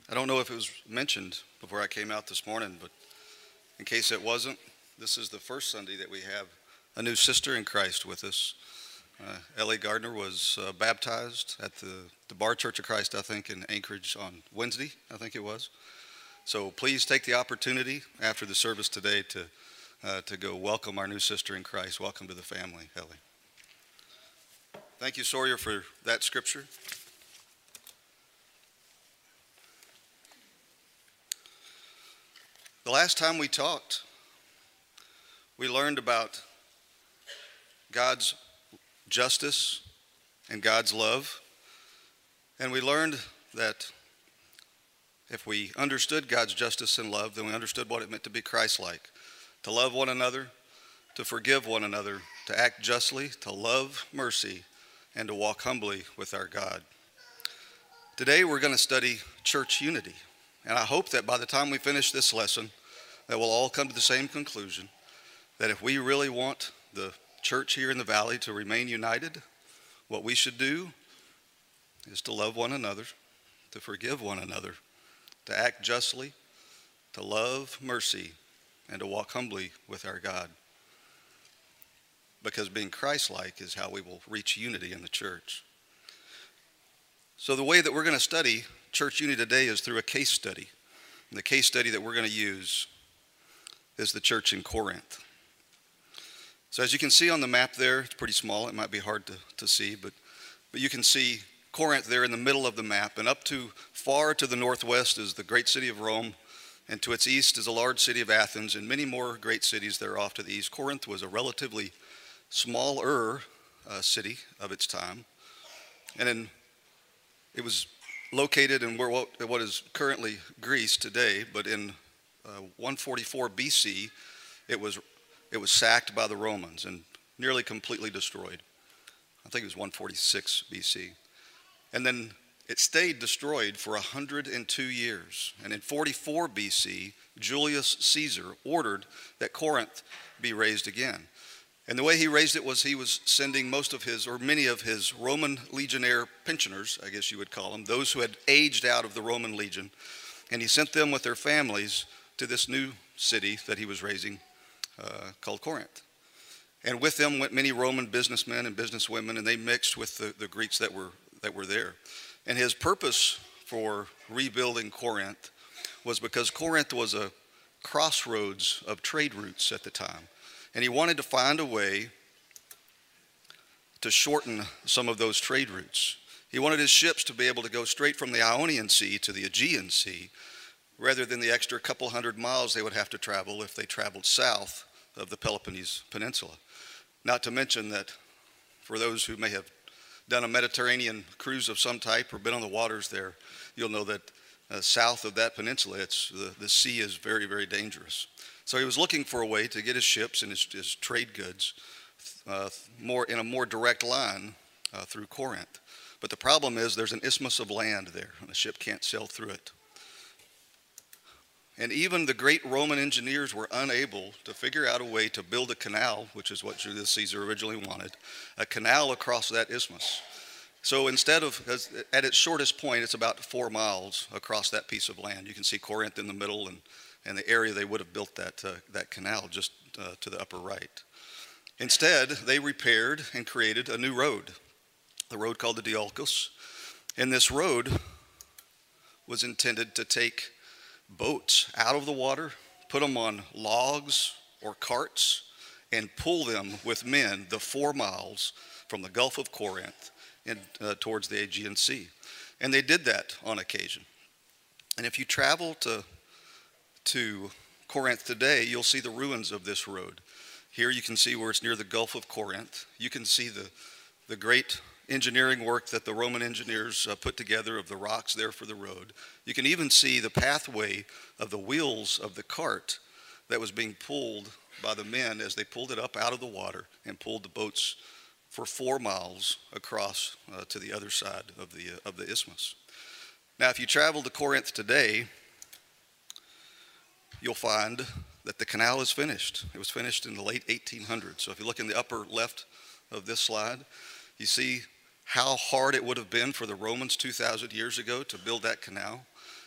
I don't know if it was mentioned before I came out this morning, but in case it wasn't, this is the first Sunday that we have a new sister in Christ with us. Ellie Gardner was baptized at the Bar Church of Christ, I think, in Anchorage on Wednesday, I think it was. So please take the opportunity after the service today to go welcome our new sister in Christ. Welcome to the family, Ellie. Thank you, Sawyer, for that scripture. The last time we talked, we learned about God's justice and God's love. And we learned that if we understood God's justice and love, then we understood what it meant to be Christ-like, to love one another, to forgive one another, to act justly, to love mercy, and to walk humbly with our God. Today we're going to study church unity. And I hope that by the time we finish this lesson, that we'll all come to the same conclusion, that if we really want the church here in the valley to remain united, what we should do is to love one another, to forgive one another, to act justly, to love mercy, and to walk humbly with our God. Because being Christ-like is how we will reach unity in the church. So the way that we're going to study church unity today is through a case study. And the case study that we're going to use is the church in Corinth. So as you can see on the map there, it's pretty small. It might be hard to see, but you can see Corinth there in the middle of the map. And up to far to the northwest is the great city of Rome, and to its east is a large city of Athens, and many more great cities there off to the east. Corinth was a relatively smaller city of its time, and it was located in what is currently Greece today, but in 144 BC, it was sacked by the Romans and nearly completely destroyed. I think it was 146 BC. And then it stayed destroyed for 102 years. And in 44 BC, Julius Caesar ordered that Corinth be raised again. And the way he raised it was he was sending most of his, or many of his, Roman legionnaire pensioners, I guess you would call them, those who had aged out of the Roman legion, and he sent them with their families to this new city that he was raising called Corinth. And with them went many Roman businessmen and businesswomen, and they mixed with the Greeks that were there. And his purpose for rebuilding Corinth was because Corinth was a crossroads of trade routes at the time. And he wanted to find a way to shorten some of those trade routes. He wanted his ships to be able to go straight from the Ionian Sea to the Aegean Sea, rather than the extra couple hundred miles they would have to travel if they traveled south of the Peloponnese Peninsula. Not to mention that for those who may have done a Mediterranean cruise of some type or been on the waters there, you'll know that south of that peninsula, the sea is very, very dangerous. So he was looking for a way to get his ships and his trade goods in a more direct line through Corinth. But the problem is there's an isthmus of land there, and the ship can't sail through it. And even the great Roman engineers were unable to figure out a way to build a canal, which is what Julius Caesar originally wanted, a canal across that isthmus. So instead of, at its shortest point, it's about 4 miles across that piece of land. You can see Corinth in the middle and the area they would have built that canal just to the upper right. Instead, they repaired and created a new road, the road called the Diolkos. And this road was intended to take boats out of the water, put them on logs or carts, and pull them with men the 4 miles from the Gulf of Corinth towards the Aegean Sea. And they did that on occasion. And if you travel to Corinth today, you'll see the ruins of this road. Here you can see where it's near the Gulf of Corinth. You can see the great engineering work that the Roman engineers put together of the rocks there for the road. You can even see the pathway of the wheels of the cart that was being pulled by the men as they pulled it up out of the water and pulled the boats for 4 miles across to the other side of the isthmus. Now, if you travel to Corinth today, you'll find that the canal is finished. It was finished in the late 1800s. So if you look in the upper left of this slide, you see how hard it would have been for the Romans 2,000 years ago to build that canal.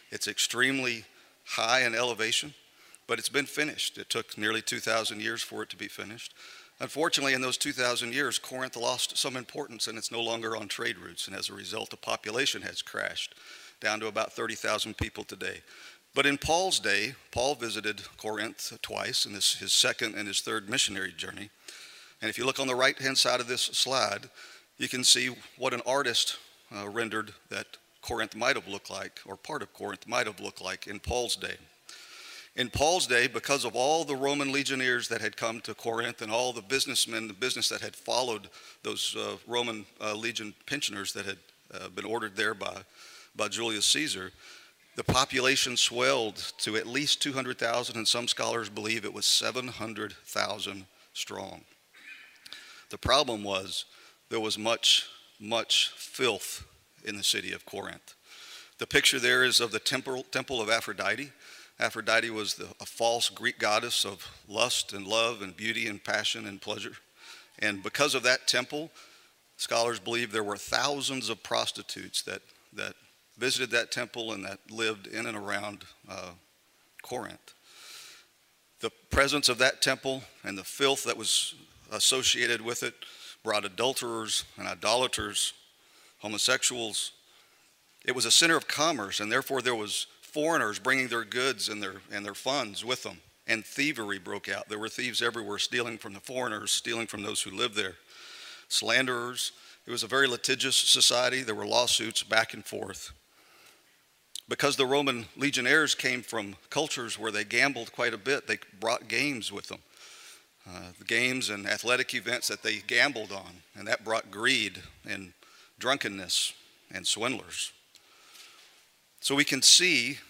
It's extremely high in elevation, but it's been finished. It took nearly 2,000 years for it to be finished. Unfortunately, in those 2,000 years, Corinth lost some importance, and it's no longer on trade routes, and as a result, the population has crashed down to about 30,000 people today. But in Paul's day, Paul visited Corinth twice in his second and his third missionary journey. And if you look on the right-hand side of this slide, you can see what an artist rendered that Corinth might have looked like, or part of Corinth might have looked like in Paul's day. In Paul's day, because of all the Roman legionnaires that had come to Corinth and all the businessmen, the business that had followed those Roman legion pensioners that had been ordered there by Julius Caesar, the population swelled to at least 200,000, and some scholars believe it was 700,000 strong. The problem was there was much filth in the city of Corinth. The picture there is of the temple of Aphrodite. Aphrodite was a false Greek goddess of lust and love and beauty and passion and pleasure. And because of that temple, scholars believe there were thousands of prostitutes that visited that temple and that lived in and around Corinth. The presence of that temple and the filth that was associated with it brought adulterers and idolaters, homosexuals. It was a center of commerce, and therefore there was foreigners bringing their goods and their funds with them, and thievery broke out. There were thieves everywhere, stealing from the foreigners, stealing from those who lived there. Slanderers. It was a very litigious society. There were lawsuits back and forth. Because the Roman legionnaires came from cultures where they gambled quite a bit, they brought games with them. The games and athletic events that they gambled on, and that brought greed and drunkenness and swindlers. So we can see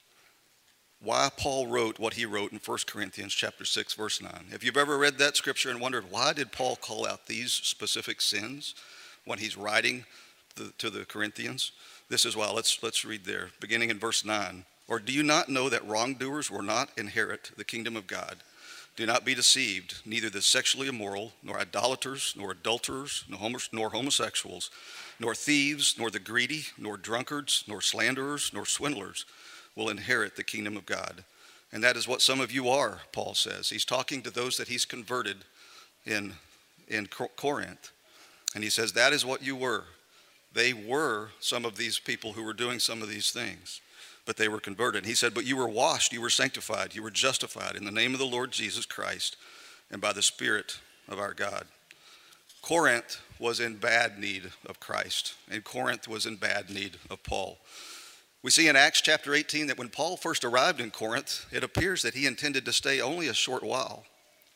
why Paul wrote what he wrote in 1 Corinthians chapter 6, verse 9. If you've ever read that scripture and wondered, why did Paul call out these specific sins when he's writing to the Corinthians? This is why. Let's read there, beginning in verse 9. Or do you not know that wrongdoers will not inherit the kingdom of God? Do not be deceived, neither the sexually immoral, nor idolaters, nor adulterers, nor homosexuals, nor thieves, nor the greedy, nor drunkards, nor slanderers, nor swindlers will inherit the kingdom of God. And that is what some of you are, Paul says. He's talking to those that he's converted in Corinth. And he says, that is what you were. They were some of these people who were doing some of these things, but they were converted. He said, but you were washed, you were sanctified, you were justified in the name of the Lord Jesus Christ and by the Spirit of our God. Corinth was in bad need of Christ, and Corinth was in bad need of Paul. We see in Acts chapter 18 that when Paul first arrived in Corinth, it appears that he intended to stay only a short while.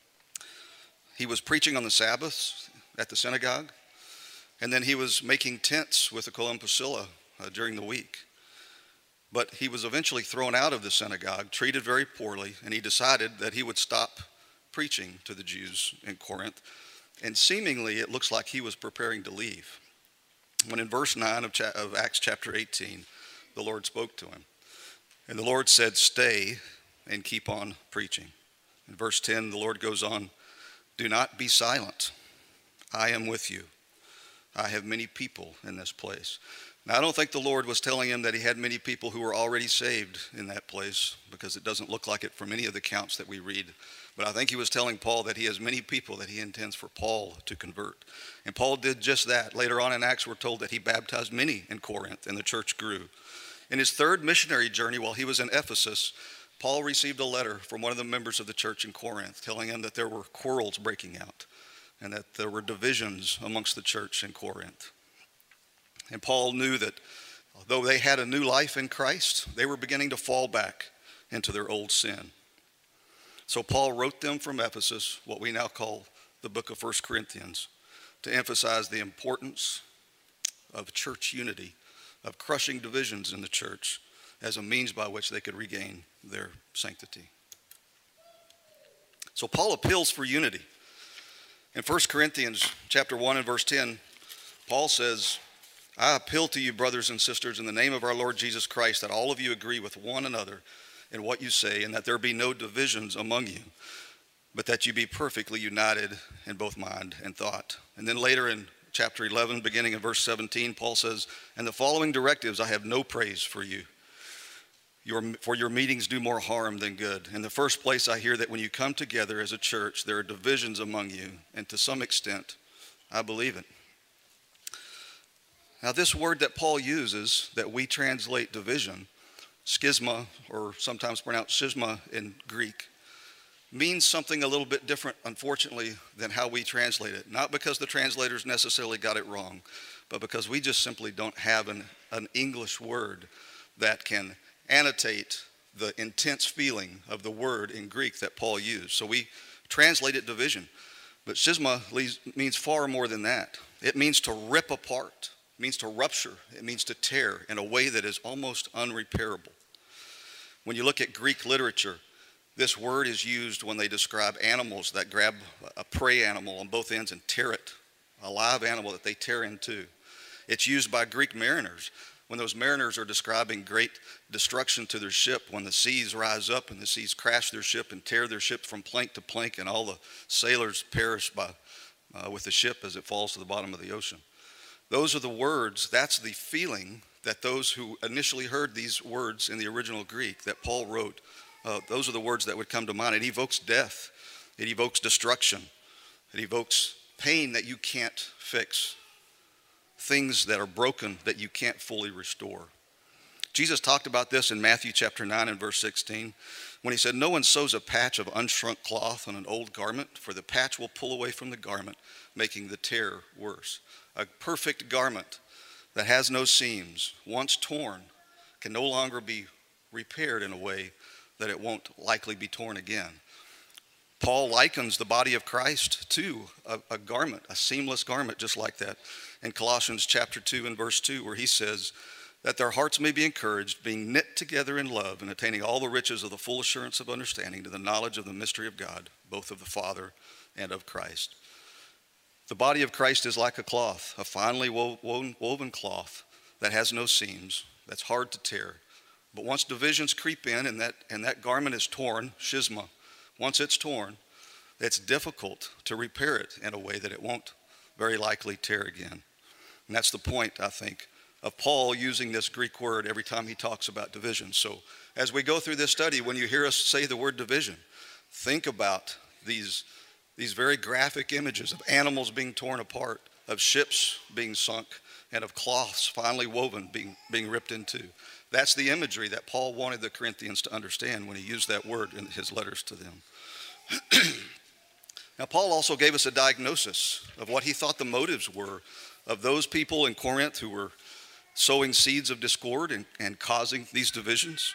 He was preaching on the Sabbaths at the synagogue, and then he was making tents with Aquila and Priscilla during the week. But he was eventually thrown out of the synagogue, treated very poorly, and he decided that he would stop preaching to the Jews in Corinth. And seemingly, it looks like he was preparing to leave. When in verse 9 of Acts chapter 18, the Lord spoke to him. And the Lord said, stay and keep on preaching. In verse 10, the Lord goes on, do not be silent. I am with you. I have many people in this place. Now, I don't think the Lord was telling him that he had many people who were already saved in that place, because it doesn't look like it from any of the accounts that we read. But I think he was telling Paul that he has many people that he intends for Paul to convert. And Paul did just that. Later on in Acts, we're told that he baptized many in Corinth, and the church grew. In his third missionary journey while he was in Ephesus, Paul received a letter from one of the members of the church in Corinth telling him that there were quarrels breaking out and that there were divisions amongst the church in Corinth. And Paul knew that though they had a new life in Christ, they were beginning to fall back into their old sin. So Paul wrote them from Ephesus, what we now call the book of 1 Corinthians, to emphasize the importance of church unity, of crushing divisions in the church as a means by which they could regain their sanctity. So Paul appeals for unity. In 1 Corinthians chapter 1 and verse 10, Paul says, I appeal to you, brothers and sisters, in the name of our Lord Jesus Christ, that all of you agree with one another in what you say, and that there be no divisions among you, but that you be perfectly united in both mind and thought. And then later in chapter 11, beginning in verse 17, Paul says, and the following directives I have no praise for you. For your meetings do more harm than good. In the first place, I hear that when you come together as a church, there are divisions among you, and to some extent, I believe it. Now, this word that Paul uses, that we translate division, schisma, or sometimes pronounced schisma in Greek, means something a little bit different, unfortunately, than how we translate it. Not because the translators necessarily got it wrong, but because we just simply don't have an English word that can annotate the intense feeling of the word in Greek that Paul used. So we translate it division. But schisma means far more than that. It means to rip apart. It means to rupture. It means to tear in a way that is almost unrepairable. When you look at Greek literature, this word is used when they describe animals that grab a prey animal on both ends and tear it, a live animal that they tear in two. It's used by Greek mariners when those mariners are describing great destruction to their ship, when the seas rise up and the seas crash their ship and tear their ship from plank to plank, and all the sailors perish with the ship as it falls to the bottom of the ocean. Those are the words, that's the feeling that those who initially heard these words in the original Greek that Paul wrote, those are the words that would come to mind. It evokes death. It evokes destruction. It evokes pain that you can't fix. Things that are broken that you can't fully restore. Jesus talked about this in Matthew chapter 9 and verse 16 when he said, "No one sews a patch of unshrunk cloth on an old garment, for the patch will pull away from the garment, making the tear worse." A perfect garment that has no seams, once torn, can no longer be repaired in a way that it won't likely be torn again. Paul likens the body of Christ to a garment, a seamless garment just like that, in Colossians chapter 2 and verse 2, where he says that their hearts may be encouraged, being knit together in love and attaining all the riches of the full assurance of understanding to the knowledge of the mystery of God, both of the Father and of Christ. The body of Christ is like a cloth, a finely woven cloth that has no seams, that's hard to tear. But once divisions creep in and that garment is torn, schisma, once it's torn, it's difficult to repair it in a way that it won't very likely tear again. And that's the point, I think, of Paul using this Greek word every time he talks about division. So as we go through this study, when you hear us say the word division, think about these very graphic images of animals being torn apart, of ships being sunk, and of cloths finely woven being ripped in two. That's the imagery that Paul wanted the Corinthians to understand when he used that word in his letters to them. Now, Paul also gave us a diagnosis of what he thought the motives were of those people in Corinth who were sowing seeds of discord and causing these divisions.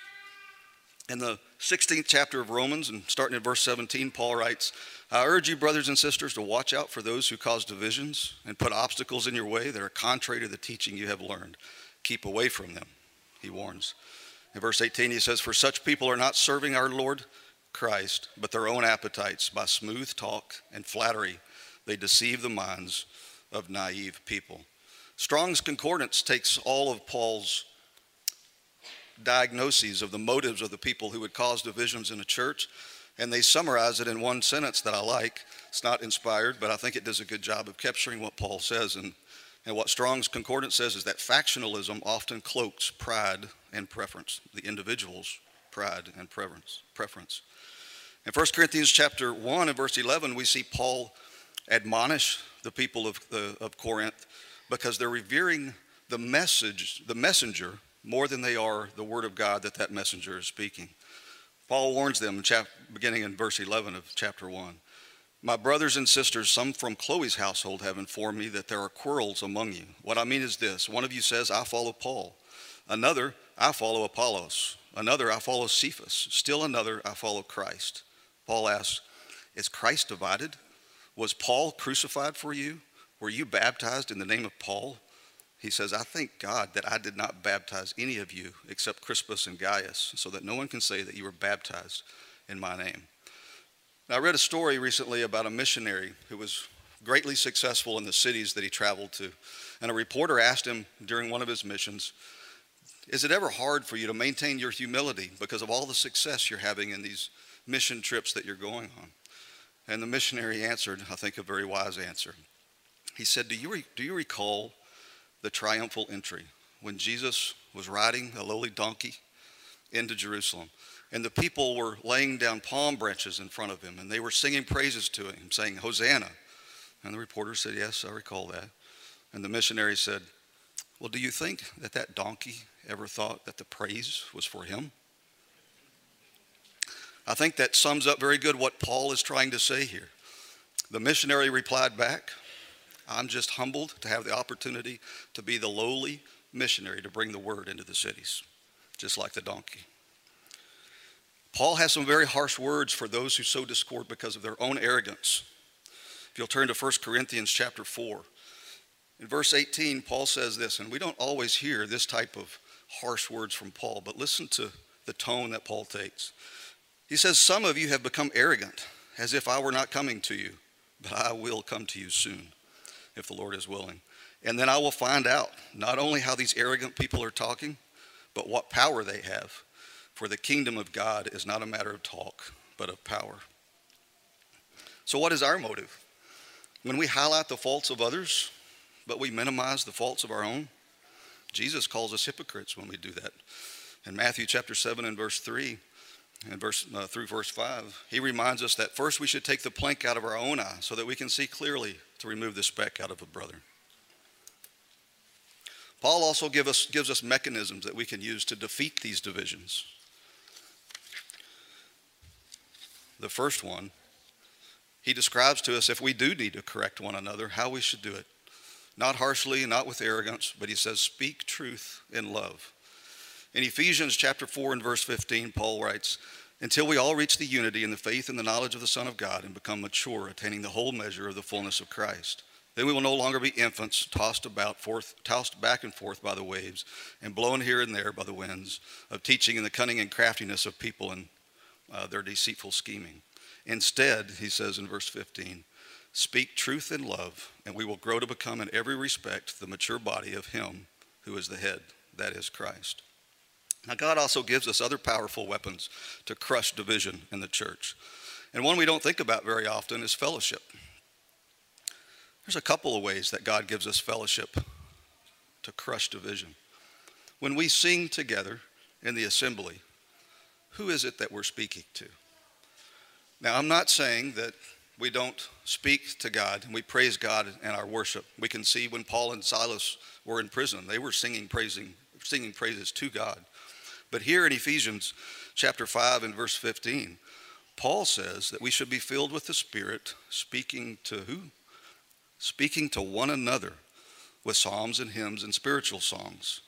In the 16th chapter of Romans, and starting at verse 17, Paul writes, "I urge you, brothers and sisters, to watch out for those who cause divisions and put obstacles in your way that are contrary to the teaching you have learned. Keep away from them," he warns. In verse 18, he says, "For such people are not serving our Lord Christ, but their own appetites. By smooth talk and flattery, they deceive the minds of naive people." Strong's Concordance takes all of Paul's diagnoses of the motives of the people who would cause divisions in a church, and they summarize it in one sentence that I like. It's not inspired, but I think it does a good job of capturing what Paul says. And what Strong's Concordance says is that factionalism often cloaks pride and preference, the individual's pride and preference. In 1 Corinthians chapter 1 and verse 11, we see Paul admonish the people of Corinth because they're revering the messenger, more than they are the word of God that messenger is speaking. Paul warns them, beginning in verse 11 of chapter 1. "My brothers and sisters, some from Chloe's household have informed me that there are quarrels among you. What I mean is this: one of you says, 'I follow Paul.' Another, 'I follow Apollos.' Another, 'I follow Cephas.' Still another, 'I follow Christ.'" Paul asks, "Is Christ divided? Was Paul crucified for you? Were you baptized in the name of Paul?" He says, "I thank God that I did not baptize any of you except Crispus and Gaius, so that no one can say that you were baptized in my name." Now, I read a story recently about a missionary who was greatly successful in the cities that he traveled to. And a reporter asked him during one of his missions, "Is it ever hard for you to maintain your humility because of all the success you're having in these mission trips that you're going on?" And the missionary answered, I think a very wise answer. He said, do you recall the triumphal entry when Jesus was riding a lowly donkey into Jerusalem. And the people were laying down palm branches in front of him, and they were singing praises to him, saying, Hosanna. And the reporter said, yes, I recall that. And the missionary said, well, do you think that that donkey ever thought that the praise was for him? I think that sums up very good what Paul is trying to say here. The missionary replied back, I'm just humbled to have the opportunity to be the lowly missionary to bring the word into the cities, just like the donkey. Paul has some very harsh words for those who sow discord because of their own arrogance. If you'll turn to 1 Corinthians chapter 4. In verse 18, Paul says this, and we don't always hear this type of harsh words from Paul, but listen to the tone that Paul takes. He says, some of you have become arrogant, as if I were not coming to you, but I will come to you soon, if the Lord is willing. And then I will find out not only how these arrogant people are talking, but what power they have. For the kingdom of God is not a matter of talk, but of power. So what is our motive? When we highlight the faults of others, but we minimize the faults of our own, Jesus calls us hypocrites when we do that. In Matthew chapter 7 and verse 3, and through verse 5, he reminds us that first we should take the plank out of our own eye so that we can see clearly to remove the speck out of a brother. Paul also gives us mechanisms that we can use to defeat these divisions. The first one, he describes to us if we do need to correct one another, how we should do it. Not harshly, not with arrogance, but he says, speak truth in love. In Ephesians chapter 4 and verse 15, Paul writes, until we all reach the unity in the faith and the knowledge of the Son of God and become mature, attaining the whole measure of the fullness of Christ. Then we will no longer be infants, tossed back and forth by the waves and blown here and there by the winds of teaching and the cunning and craftiness of people and their deceitful scheming. Instead, he says in verse 15, speak truth in love, and we will grow to become in every respect the mature body of him who is the head, that is Christ. Now, God also gives us other powerful weapons to crush division in the church. And one we don't think about very often is fellowship. There's a couple of ways that God gives us fellowship to crush division. When we sing together in the assembly, who is it that we're speaking to? Now, I'm not saying that we don't speak to God and we praise God in our worship. We can see when Paul and Silas were in prison, they were singing praises to God. But here in Ephesians chapter 5 and verse 15, Paul says that we should be filled with the Spirit, speaking to who? Speaking to one another with psalms and hymns and spiritual songs.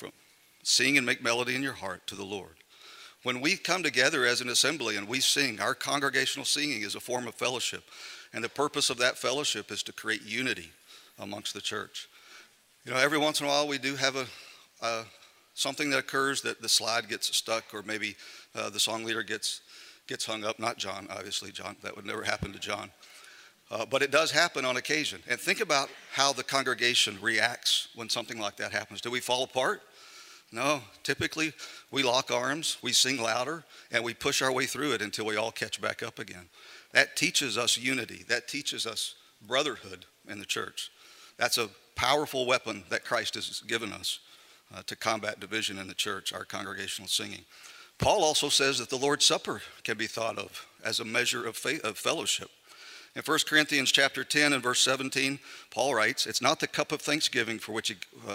Sing and make melody in your heart to the Lord. When we come together as an assembly and we sing, our congregational singing is a form of fellowship. And the purpose of that fellowship is to create unity amongst the church. You know, every once in a while we do have something that occurs that the slide gets stuck, or maybe the song leader gets hung up. Not John, obviously, John. That would never happen to John. But it does happen on occasion. And think about how the congregation reacts when something like that happens. Do we fall apart? No, typically we lock arms, we sing louder, and we push our way through it until we all catch back up again. That teaches us unity. That teaches us brotherhood in the church. That's a powerful weapon that Christ has given us to combat division in the church, our congregational singing. Paul also says that the Lord's Supper can be thought of as a measure of fellowship. In 1 Corinthians chapter 10 and verse 17, Paul writes, is it not the cup of thanksgiving for which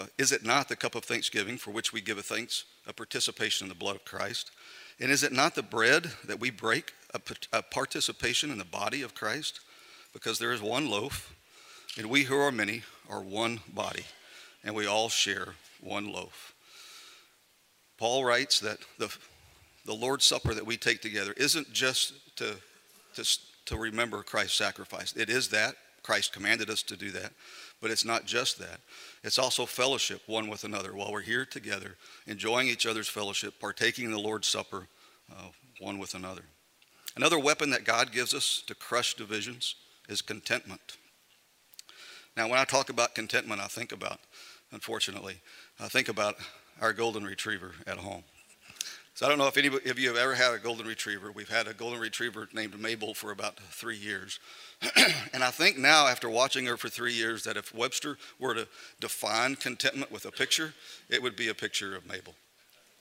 we give a thanks, a participation in the blood of Christ? And is it not the bread that we break, a participation in the body of Christ? Because there is one loaf, and we who are many are one body, and we all share one loaf. Paul writes that the Lord's Supper that we take together isn't just to remember Christ's sacrifice. It is that. Christ commanded us to do that. But it's not just that. It's also fellowship one with another. While we're here together, enjoying each other's fellowship, partaking in the Lord's Supper one with another. Another weapon that God gives us to crush divisions is contentment. Now, when I talk about contentment, I think about our golden retriever at home. So I don't know if any of you have ever had a golden retriever. We've had a golden retriever named Mabel for about 3 years. And I think now, after watching her for 3 years, that if Webster were to define contentment with a picture, it would be a picture of Mabel.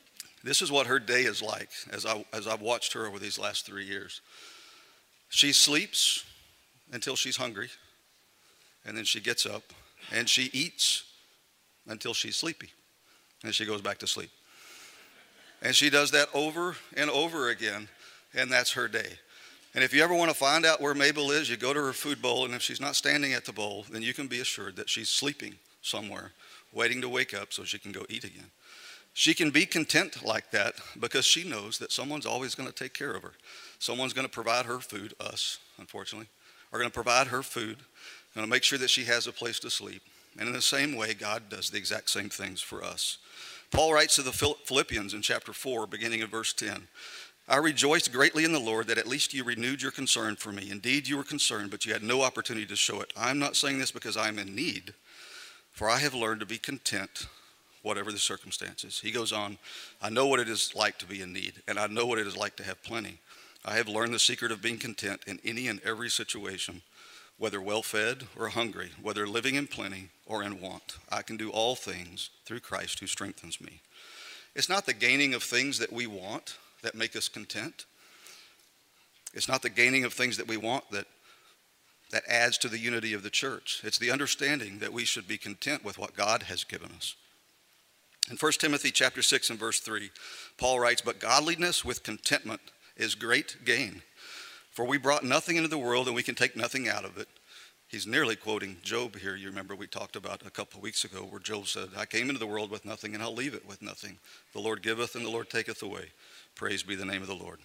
This is what her day is like as I've watched her over these last 3 years. She sleeps until she's hungry, and then she gets up, and she eats until she's sleepy, and she goes back to sleep. And she does that over and over again, and that's her day. And if you ever want to find out where Mabel is, you go to her food bowl, and if she's not standing at the bowl, then you can be assured that she's sleeping somewhere, waiting to wake up so she can go eat again. She can be content like that because she knows that someone's always going to take care of her. Someone's going to provide her food, us, unfortunately, are going to provide her food, going to make sure that she has a place to sleep. And in the same way, God does the exact same things for us. Paul writes to the Philippians in chapter 4, beginning of verse 10, I rejoiced greatly in the Lord that at least you renewed your concern for me. Indeed, you were concerned, but you had no opportunity to show it. I'm not saying this because I'm in need, for I have learned to be content, whatever the circumstances. He goes on, I know what it is like to be in need, and I know what it is like to have plenty. I have learned the secret of being content in any and every situation, whether well-fed or hungry, whether living in plenty or in want. I can do all things through Christ who strengthens me. It's not the gaining of things that we want that make us content. It's not the gaining of things that we want that adds to the unity of the church. It's the understanding that we should be content with what God has given us. In 1 Timothy chapter 6 and verse 3, Paul writes, but godliness with contentment is great gain. For we brought nothing into the world and we can take nothing out of it. He's nearly quoting Job here. You remember we talked about a couple of weeks ago where Job said, I came into the world with nothing and I'll leave it with nothing. The Lord giveth and the Lord taketh away. Praise be the name of the Lord.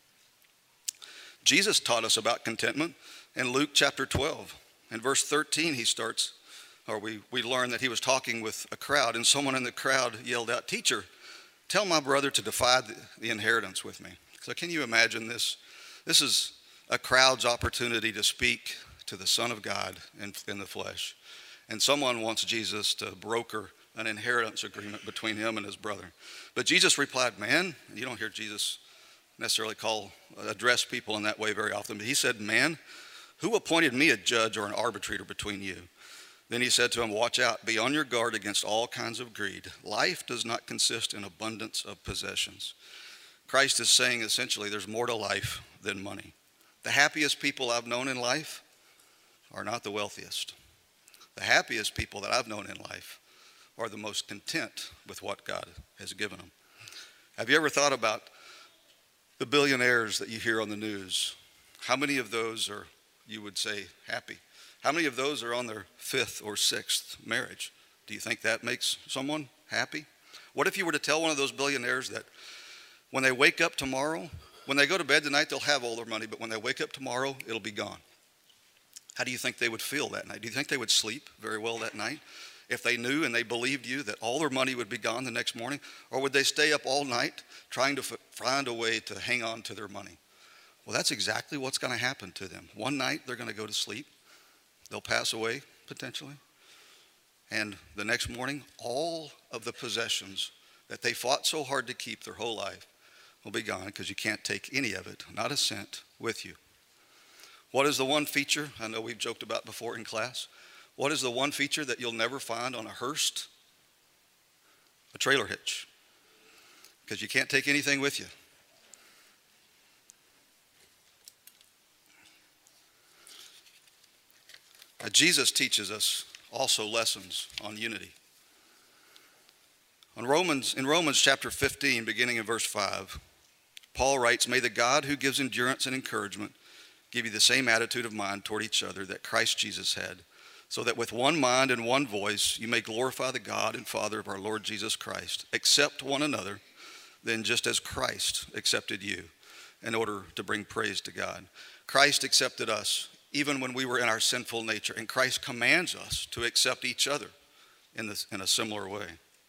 Jesus taught us about contentment in Luke chapter 12. In verse 13 we learn that he was talking with a crowd, and someone in the crowd yelled out, Teacher, tell my brother to divide the inheritance with me. So can you imagine this? This is a crowd's opportunity to speak to the Son of God in the flesh. And someone wants Jesus to broker an inheritance agreement between him and his brother. But Jesus replied, man, you don't hear Jesus necessarily address people in that way very often, but he said, man, who appointed me a judge or an arbitrator between you? Then he said to him, watch out, be on your guard against all kinds of greed. Life does not consist in abundance of possessions. Christ is saying essentially there's more to life than money. The happiest people I've known in life are not the wealthiest. The happiest people that I've known in life are the most content with what God has given them. Have you ever thought about the billionaires that you hear on the news? How many of those are, you would say, happy? How many of those are on their 5th or 6th marriage? Do you think that makes someone happy? What if you were to tell one of those billionaires that when they wake up tomorrow, when they go to bed tonight, they'll have all their money, but when they wake up tomorrow, it'll be gone? How do you think they would feel that night? Do you think they would sleep very well that night if they knew and they believed you that all their money would be gone the next morning? Or would they stay up all night trying to find a way to hang on to their money? Well, that's exactly what's going to happen to them. One night, they're going to go to sleep. They'll pass away, potentially. And the next morning, all of the possessions that they fought so hard to keep their whole life will be gone because you can't take any of it, not a cent, with you. What is the one feature, I know we've joked about before in class, what is the one feature that you'll never find on a hearse? A trailer hitch. Because you can't take anything with you. Now, Jesus teaches us also lessons on unity. In Romans chapter 15, beginning in verse 5, Paul writes, may the God who gives endurance and encouragement give you the same attitude of mind toward each other that Christ Jesus had, so that with one mind and one voice you may glorify the God and Father of our Lord Jesus Christ. Accept one another, then just as Christ accepted you, in order to bring praise to God. Christ accepted us even when we were in our sinful nature, and Christ commands us to accept each other in a similar way.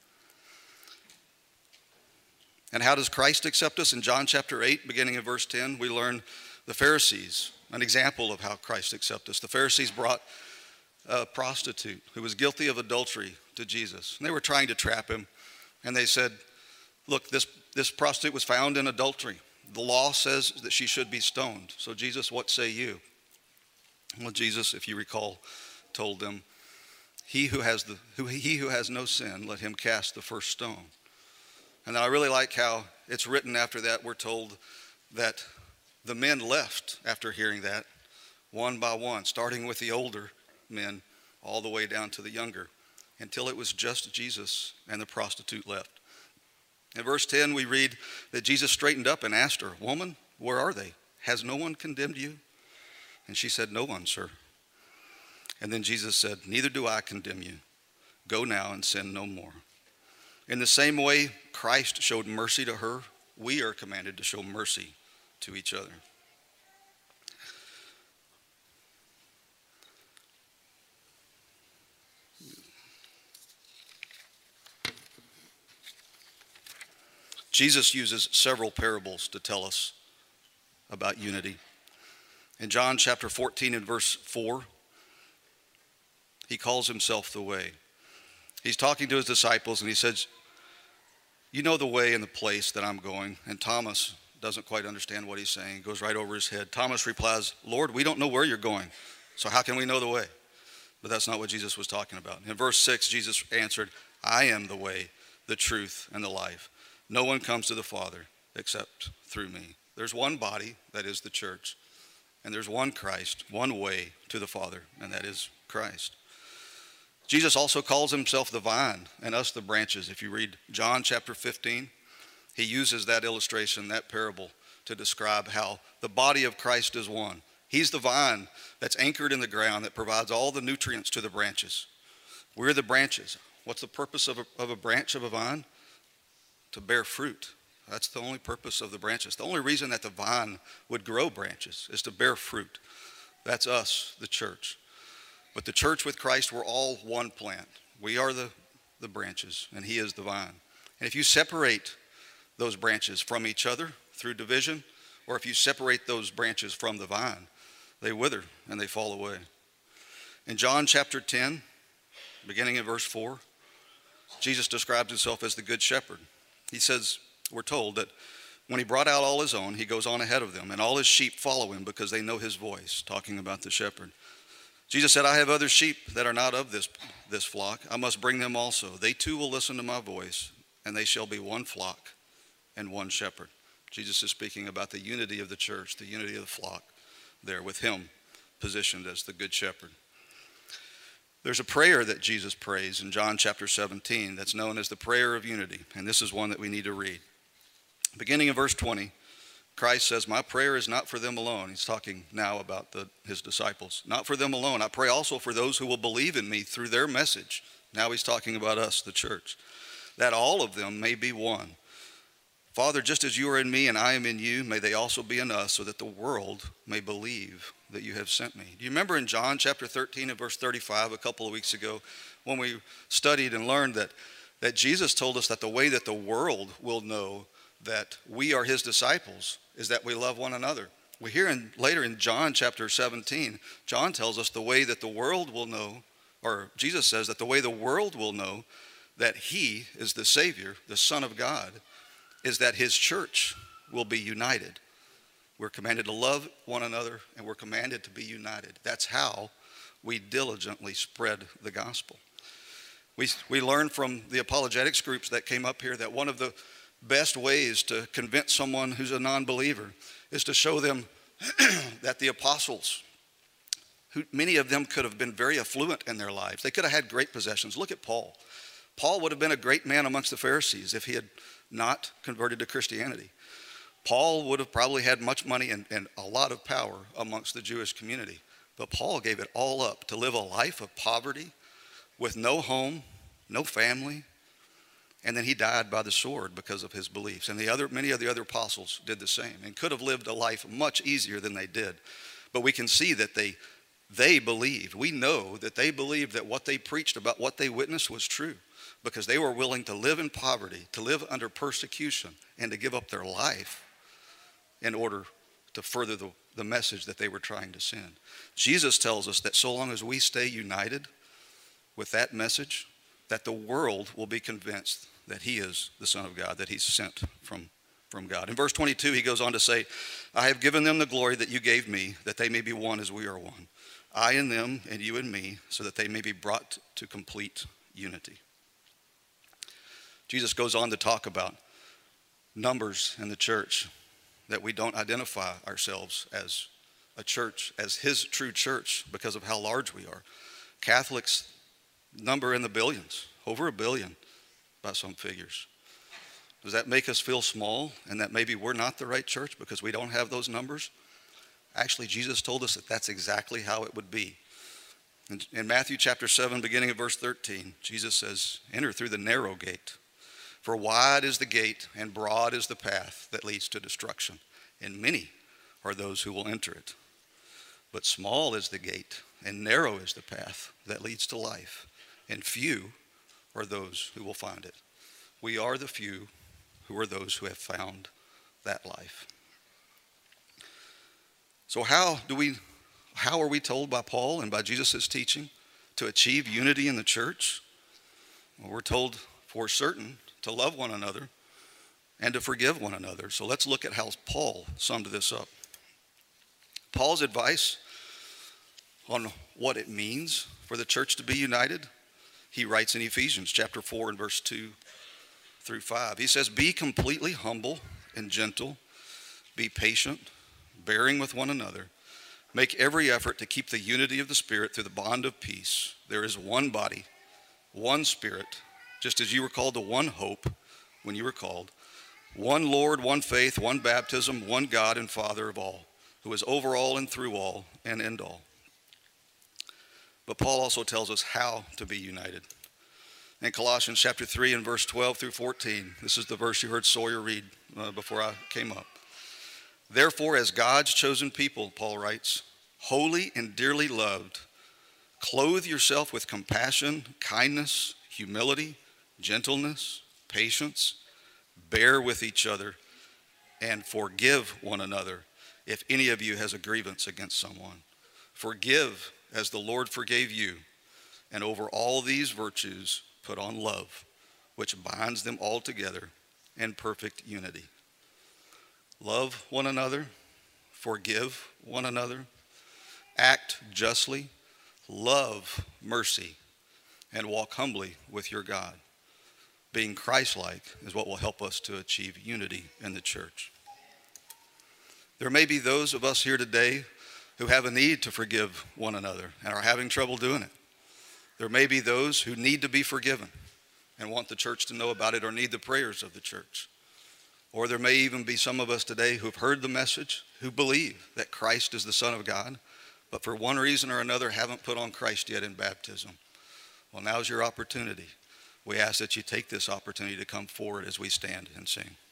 And how does Christ accept us? In John chapter 8, beginning in verse 10, we learn the Pharisees, an example of how Christ accepts us. The Pharisees brought a prostitute who was guilty of adultery to Jesus. And they were trying to trap him. And they said, look, this prostitute was found in adultery. The law says that she should be stoned. So Jesus, what say you? Well, Jesus, if you recall, told them, he who has no sin, let him cast the first stone. And then I really like how it's written after that. We're told that the men left after hearing that, one by one, starting with the older men all the way down to the younger, until it was just Jesus and the prostitute left. In verse 10, we read that Jesus straightened up and asked her, "Woman, where are they? Has no one condemned you?" And she said, "No one, sir." And then Jesus said, "Neither do I condemn you. Go now and sin no more." In the same way Christ showed mercy to her, we are commanded to show mercy to each other. Jesus uses several parables to tell us about unity. In John chapter 14 and verse 4, he calls himself the way. He's talking to his disciples and he says, "You know the way and the place that I'm going." And Thomas doesn't quite understand what he's saying. It goes right over his head. Thomas replies, "Lord, we don't know where you're going, so how can we know the way?" But that's not what Jesus was talking about. In verse 6, Jesus answered, "I am the way, the truth, and the life. No one comes to the Father except through me." There's one body, that is the church, and there's one Christ, one way to the Father, and that is Christ. Jesus also calls himself the vine and us the branches. If you read John chapter 15, he uses that illustration, that parable, to describe how the body of Christ is one. He's the vine that's anchored in the ground that provides all the nutrients to the branches. We're the branches. What's the purpose of a branch of a vine? To bear fruit. That's the only purpose of the branches. The only reason that the vine would grow branches is to bear fruit. That's us, the church. But the church with Christ, we're all one plant. We are the branches, and he is the vine. And if you separate those branches from each other through division, or if you separate those branches from the vine, they wither and they fall away. In John chapter 10, beginning in verse 4, Jesus describes himself as the good shepherd. He says, we're told that when he brought out all his own, he goes on ahead of them, and all his sheep follow him because they know his voice, talking about the shepherd. Jesus said, "I have other sheep that are not of this flock. I must bring them also. They too will listen to my voice, and they shall be one flock and one shepherd." Jesus is speaking about the unity of the church, the unity of the flock there, with him positioned as the good shepherd. There's a prayer that Jesus prays in John chapter 17 that's known as the prayer of unity, and this is one that we need to read. Beginning in verse 20, Christ says, "My prayer is not for them alone." He's talking now about his disciples. "Not for them alone. I pray also for those who will believe in me through their message." Now he's talking about us, the church. "That all of them may be one. Father, just as you are in me and I am in you, may they also be in us, so that the world may believe that you have sent me." Do you remember in John chapter 13 and verse 35 a couple of weeks ago when we studied and learned that Jesus told us that the way that the world will know that we are his disciples is that we love one another. We hear later in John chapter 17, John tells us the way that the world will know, or Jesus says that the way the world will know that he is the Savior, the Son of God, is that his church will be united. We're commanded to love one another, and we're commanded to be united. That's how we diligently spread the gospel. We learned from the apologetics groups that came up here that one of the best ways to convince someone who's a non-believer is to show them that the apostles, many of them could have been very affluent in their lives. They could have had great possessions. Look at Paul. Paul would have been a great man amongst the Pharisees if he had not converted to Christianity. Paul would have probably had much money and a lot of power amongst the Jewish community. But Paul gave it all up to live a life of poverty with no home, no family. And then he died by the sword because of his beliefs. And many of the other apostles did the same and could have lived a life much easier than they did. But we can see that they believed. We know that they believed that what they preached about what they witnessed was true, because they were willing to live in poverty, to live under persecution, and to give up their life in order to further the message that they were trying to send. Jesus tells us that so long as we stay united with that message, that the world will be convinced that he is the Son of God, that he's sent from God. In verse 22, he goes on to say, "I have given them the glory that you gave me, that they may be one as we are one. I in them and you in me, so that they may be brought to complete unity." Jesus goes on to talk about numbers in the church, that we don't identify ourselves as a church, as his true church, because of how large we are. Catholics number in the billions, over 1 billion by some figures. Does that make us feel small and that maybe we're not the right church because we don't have those numbers? Actually, Jesus told us that that's exactly how it would be. In Matthew chapter 7, beginning at verse 13, Jesus says, "Enter through the narrow gate. For wide is the gate and broad is the path that leads to destruction, and many are those who will enter it. But small is the gate and narrow is the path that leads to life, and few are those who will find it." We are the few who are those who have found that life. So how are we told by Paul and by Jesus' teaching to achieve unity in the church? Well, we're told for certain to love one another and to forgive one another. So let's look at how Paul summed this up. Paul's advice on what it means for the church to be united, he writes in Ephesians chapter 4 and verse 2 through 5. He says, "Be completely humble and gentle, be patient, bearing with one another. Make every effort to keep the unity of the Spirit through the bond of peace. There is one body, one Spirit, just as you were called to one hope when you were called. One Lord, one faith, one baptism, one God and Father of all, who is over all and through all and in all." But Paul also tells us how to be united. In Colossians chapter 3 and verse 12 through 14, this is the verse you heard Sawyer read before I came up. "Therefore, as God's chosen people," Paul writes, "holy and dearly loved, clothe yourself with compassion, kindness, humility, gentleness, patience, bear with each other, and forgive one another if any of you has a grievance against someone. Forgive as the Lord forgave you, and over all these virtues put on love, which binds them all together in perfect unity." Love one another, forgive one another, act justly, love mercy, and walk humbly with your God. Being Christ-like is what will help us to achieve unity in the church. There may be those of us here today who have a need to forgive one another and are having trouble doing it. There may be those who need to be forgiven and want the church to know about it or need the prayers of the church. Or there may even be some of us today who've heard the message, who believe that Christ is the Son of God, but for one reason or another haven't put on Christ yet in baptism. Well, now's your opportunity. We ask that you take this opportunity to come forward as we stand and sing.